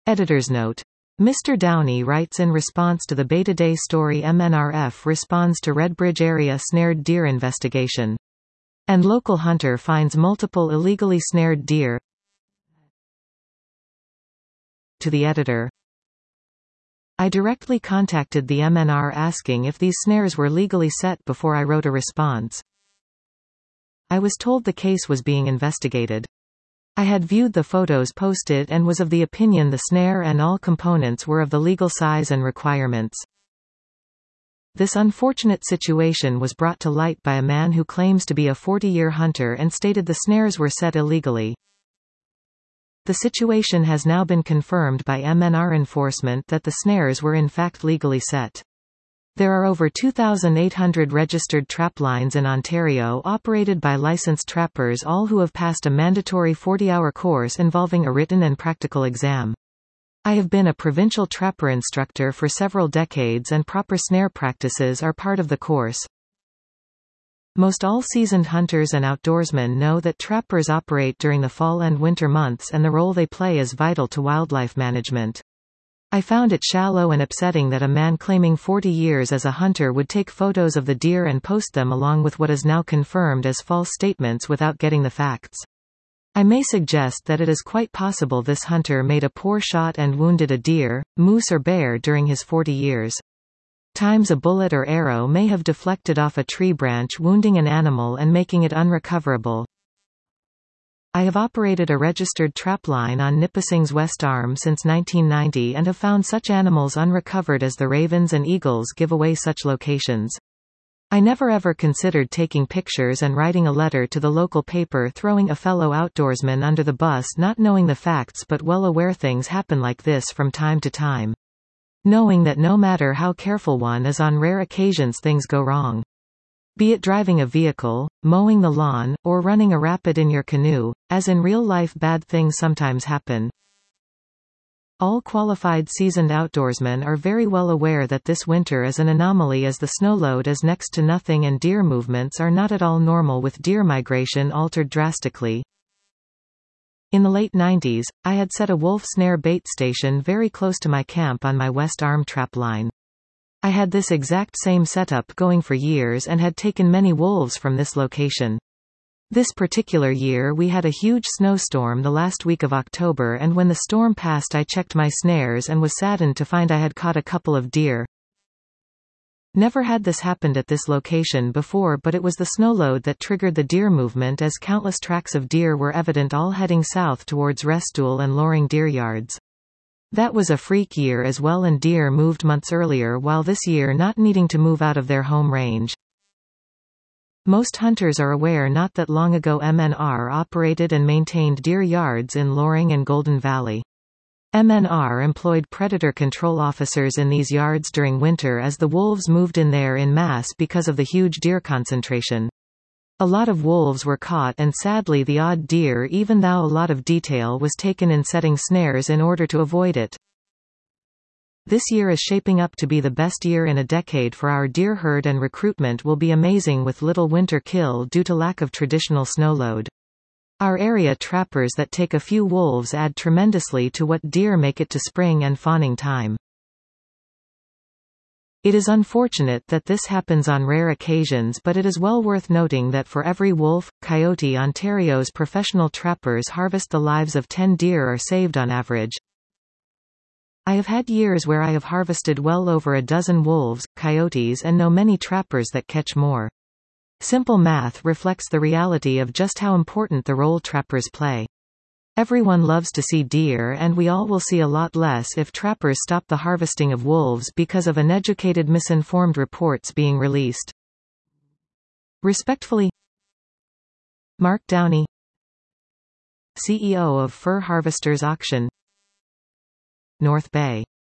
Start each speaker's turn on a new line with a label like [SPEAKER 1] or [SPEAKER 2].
[SPEAKER 1] Editor's note. Mr. Downey writes in response to the Beta Day story MNRF responds to Redbridge area snared deer investigation. And local hunter finds multiple illegally snared deer. To the editor. I directly contacted the MNR asking if these snares were legally set before I wrote a response. I was told the case was being investigated. I had viewed the photos posted and was of the opinion the snare and all components were of the legal size and requirements. This unfortunate situation was brought to light by a man who claims to be a 40-year hunter and stated the snares were set illegally. The situation has now been confirmed by MNR enforcement that the snares were in fact legally set. There are over 2,800 registered trap lines in Ontario operated by licensed trappers, all who have passed a mandatory 40-hour course involving a written and practical exam. I have been a provincial trapper instructor for several decades and proper snare practices are part of the course. Most all seasoned hunters and outdoorsmen know that trappers operate during the fall and winter months and the role they play is vital to wildlife management. I found it shallow and upsetting that a man claiming 40 years as a hunter would take photos of the deer and post them along with what is now confirmed as false statements without getting the facts. I may suggest that it is quite possible this hunter made a poor shot and wounded a deer, moose or bear during his 40 years. Times a bullet or arrow may have deflected off a tree branch, wounding an animal and making it unrecoverable. I have operated a registered trapline on Nipissing's West Arm since 1990 and have found such animals unrecovered as the ravens and eagles give away such locations. I never ever considered taking pictures and writing a letter to the local paper throwing a fellow outdoorsman under the bus, not knowing the facts but well aware things happen like this from time to time. Knowing that no matter how careful one is, on rare occasions things go wrong. Be it driving a vehicle, mowing the lawn, or running a rapid in your canoe, as in real life bad things sometimes happen. All qualified seasoned outdoorsmen are very well aware that this winter is an anomaly as the snow load is next to nothing and deer movements are not at all normal, with deer migration altered drastically. In the late 90s, I had set a wolf snare bait station very close to my camp on my West Arm trapline. I had this exact same setup going for years and had taken many wolves from this location. This particular year we had a huge snowstorm the last week of October, and when the storm passed I checked my snares and was saddened to find I had caught a couple of deer. Never had this happened at this location before, but it was the snow load that triggered the deer movement, as countless tracks of deer were evident, all heading south towards Restoule and Loring deer yards. That was a freak year as well, and deer moved months earlier, while this year not needing to move out of their home range. Most hunters are aware not that long ago MNR operated and maintained deer yards in Loring and Golden Valley. MNR employed predator control officers in these yards during winter as the wolves moved in there in mass because of the huge deer concentration. A lot of wolves were caught, and sadly the odd deer, even though a lot of detail was taken in setting snares in order to avoid it. This year is shaping up to be the best year in a decade for our deer herd, and recruitment will be amazing with little winter kill due to lack of traditional snow load. Our area trappers that take a few wolves add tremendously to what deer make it to spring and fawning time. It is unfortunate that this happens on rare occasions, but it is well worth noting that for every wolf, coyote, Ontario's professional trappers harvest, the lives of 10 deer are saved on average. I have had years where I have harvested well over a dozen wolves, coyotes, and know many trappers that catch more. Simple math reflects the reality of just how important the role trappers play. Everyone loves to see deer, and we all will see a lot less if trappers stop the harvesting of wolves because of uneducated, misinformed reports being released. Respectfully, Mark Downey, CEO of Fur Harvesters Auction, North Bay.